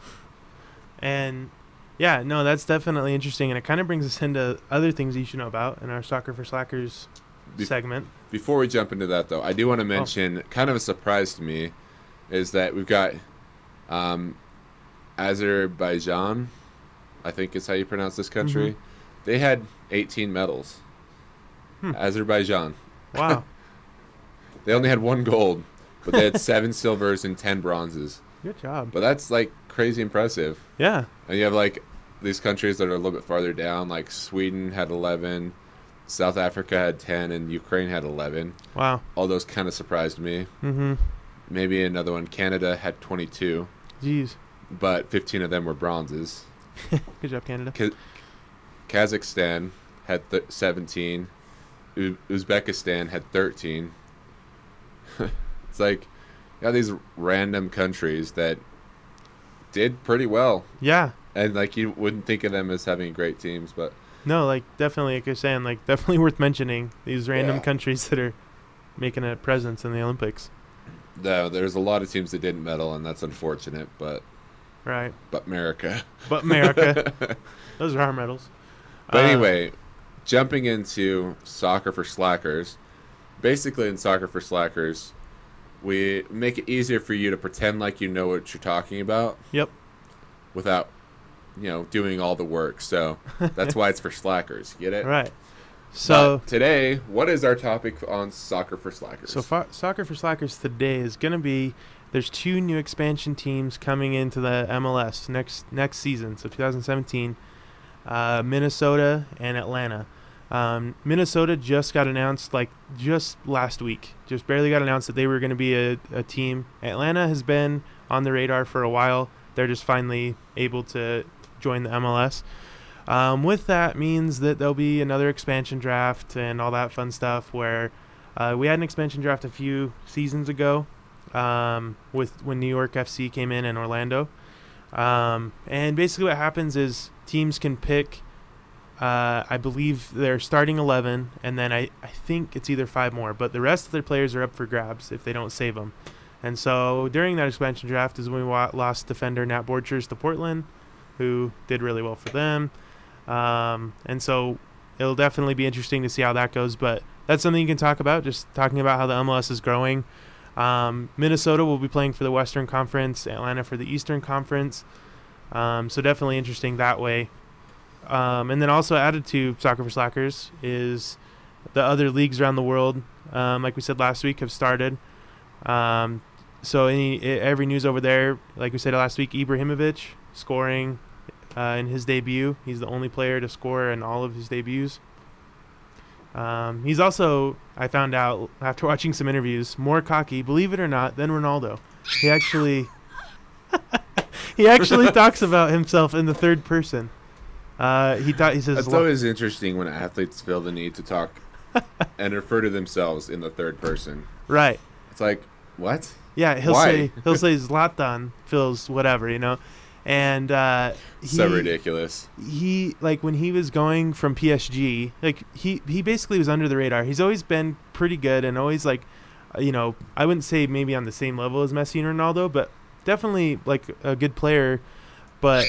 And yeah, no, that's definitely interesting, and it kind of brings us into other things you should know about in our Soccer for Slackers Be- segment. Before we jump into that, though, I do want to mention, kind of a surprise to me, is that we've got um, Azerbaijan, I think is how you pronounce this country. Mhm. They had eighteen medals. Hmm. Azerbaijan. Wow. They only had one gold, but they had seven silvers and ten bronzes. Good job. But that's, like, crazy impressive. Yeah. And you have, like, these countries that are a little bit farther down, like Sweden had eleven, South Africa had ten, and Ukraine had eleven. Wow. All those kind of surprised me. Mm-hmm. Maybe another one, Canada had twenty-two, Jeez. but fifteen of them were bronzes. Good job, Canada. Ka- Kazakhstan had th- seventeen. U- Uzbekistan had thirteen. It's like, you got these random countries that did pretty well. Yeah. And, like, you wouldn't think of them as having great teams, but... No, like, definitely, like you're saying, like, definitely worth mentioning these random Yeah. countries that are making a presence in the Olympics. No, there's a lot of teams that didn't medal, and that's unfortunate, but... Right. But America. But America. Those are our medals. But Uh, anyway, jumping into Soccer for Slackers. Basically, in Soccer for Slackers, we make it easier for you to pretend like you know what you're talking about. Yep. Without, you know, doing all the work. So that's why it's for slackers. Get it? Right. So But today, what is our topic on Soccer for Slackers? So far, Soccer for Slackers today is going to be, there's two new expansion teams coming into the M L S next next season, so twenty seventeen, uh, Minnesota and Atlanta. Um, Minnesota just got announced, like, just last week. Just barely got announced that they were going to be a, a team. Atlanta has been on the radar for a while. They're just finally able to join the M L S. Um, with that means that there'll be another expansion draft and all that fun stuff where uh, we had an expansion draft a few seasons ago um, with when New York F C came in and Orlando. Um, and basically what happens is teams can pick, uh, I believe, their starting eleven, and then I, I think it's either five more, but the rest of their players are up for grabs if they don't save them. And so during that expansion draft is when we wa- lost defender Nat Borchers to Portland, who did really well for them. Um, and so it'll definitely be interesting to see how that goes, but that's something you can talk about, just talking about how the M L S is growing. Um, Minnesota will be playing for the Western Conference, Atlanta for the Eastern Conference. Um, so definitely interesting that way. Um, and then also added to Soccer for Slackers is the other leagues around the world, um, like we said last week, have started. Um, so any every news over there, like we said last week, Ibrahimovic scoring uh, in his debut. He's the only player to score in all of his debuts. Um, he's also, I found out after watching some interviews, more cocky, believe it or not, than Ronaldo. He actually, he actually talks about himself in the third person. Uh, he thought he says That's always interesting when athletes feel the need to talk and refer to themselves in the third person. Right. It's like, what? Yeah, he'll Why? say he'll say Zlatan feels whatever, you know. And uh, he, So ridiculous. He like when he was going from P S G, like he he basically was under the radar. He's always been pretty good and always like, uh, you know, I wouldn't say maybe on the same level as Messi and Ronaldo, but definitely like a good player. But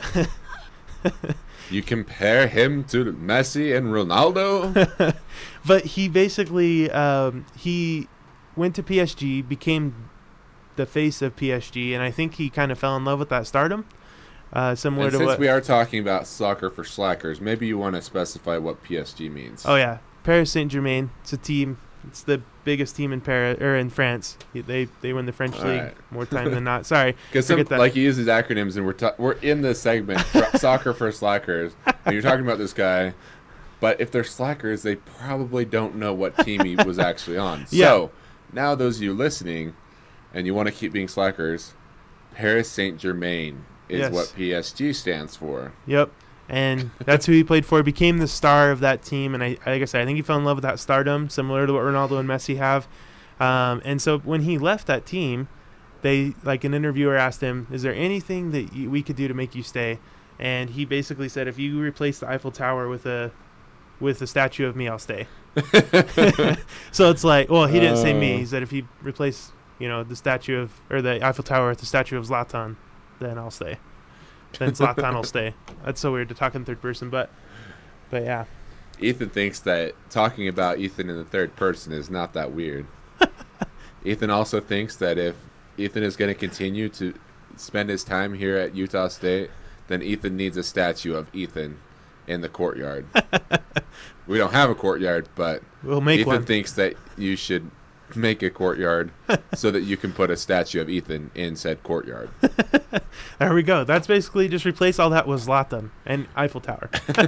You compare him to Messi and Ronaldo? but he basically um, he went to P S G, became the face of P S G, and I think he kind of fell in love with that stardom. Uh, similar And to since what we are talking about Soccer for Slackers, maybe you want to specify what P S G means. Oh yeah, Paris Saint-Germain. It's a team. It's the biggest team in Paris or in France. They they win the French All league right. more time than not. Sorry, Because forget that. like he uses acronyms, and we're ta- we're in this segment, fr- Soccer for Slackers, and you're talking about this guy. But if they're slackers, they probably don't know what team he was actually on. Yeah. So now, those of you listening, and you want to keep being slackers, Paris Saint-Germain is Yes. what P S G stands for. Yep. And that's who he played for. Became the star of that team. And I, like I said, I think he fell in love with that stardom, similar to what Ronaldo and Messi have. Um, and so when he left that team, they like an interviewer asked him, "Is there anything that you, we could do to make you stay?" And he basically said, "If you replace the Eiffel Tower with a with a statue of me, I'll stay." So it's like, well, he didn't say me. He said, "If you replace, you know, the statue of or the Eiffel Tower with the statue of Zlatan, then I'll stay." Then Zlatan will stay. That's so weird to talk in third person, but but yeah. Ethan thinks that talking about Ethan in the third person is not that weird. Ethan also thinks that if Ethan is going to continue to spend his time here at Utah State, then Ethan needs a statue of Ethan in the courtyard. We don't have a courtyard, but We'll make Ethan one. thinks that you should make a courtyard so that you can put a statue of Ethan in said courtyard. There we go. That's basically just replace all that with Zlatan and Eiffel Tower.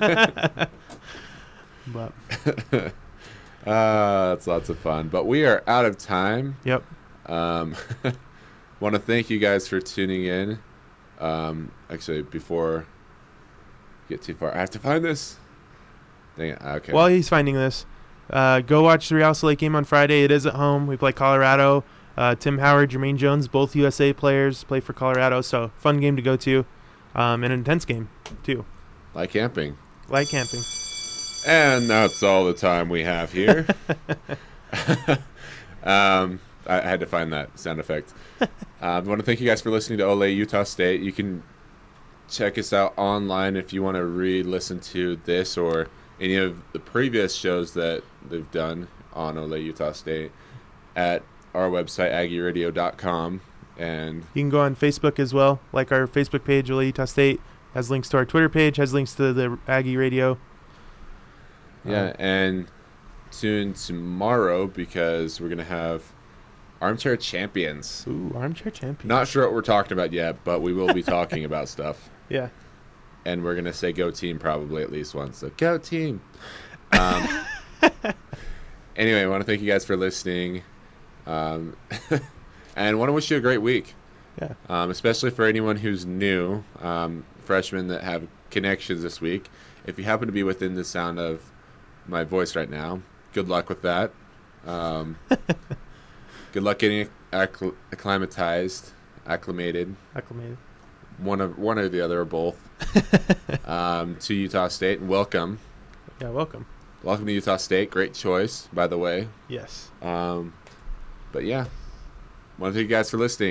But Uh, that's lots of fun. But we are out of time. yep. Um, want to thank you guys for tuning in. Um, actually, before get too far. I have to find this. Dang it. Okay. While he's finding this, uh, go watch the Real Salt Lake game on Friday. It is at home. We play Colorado. Uh, Tim Howard, Jermaine Jones, both U S A players, play for Colorado. So fun game to go to, um, and an intense game too. Like camping. Like camping. And that's all the time we have here. um, I, I had to find that sound effect. uh, I want to thank you guys for listening to Ole Utah State. You can check us out online if you want to re-listen to this or any of the previous shows that they've done on Ole Utah State at our website, aggie radio dot com. And you can go on Facebook as well, like our Facebook page, Ole Utah State, has links to our Twitter page, has links to the Aggie Radio. Yeah, um, and tune tomorrow because we're going to have Armchair Champions. Ooh, Armchair Champions. Not sure what we're talking about yet, but we will be talking about stuff. Yeah. And we're going to say go team probably at least once. So go team. Um, anyway, I want to thank you guys for listening. Um, and want to wish you a great week. Yeah. Um, especially for anyone who's new, um, freshmen that have connections this week. If you happen to be within the sound of my voice right now, good luck with that. Um, good luck getting accl- acclimatized, acclimated. Acclimated. One of one or the other or both. um, to Utah State, and welcome. Yeah, welcome. Welcome to Utah State. Great choice, by the way. Yes. Um, but yeah, want to thank you guys for listening.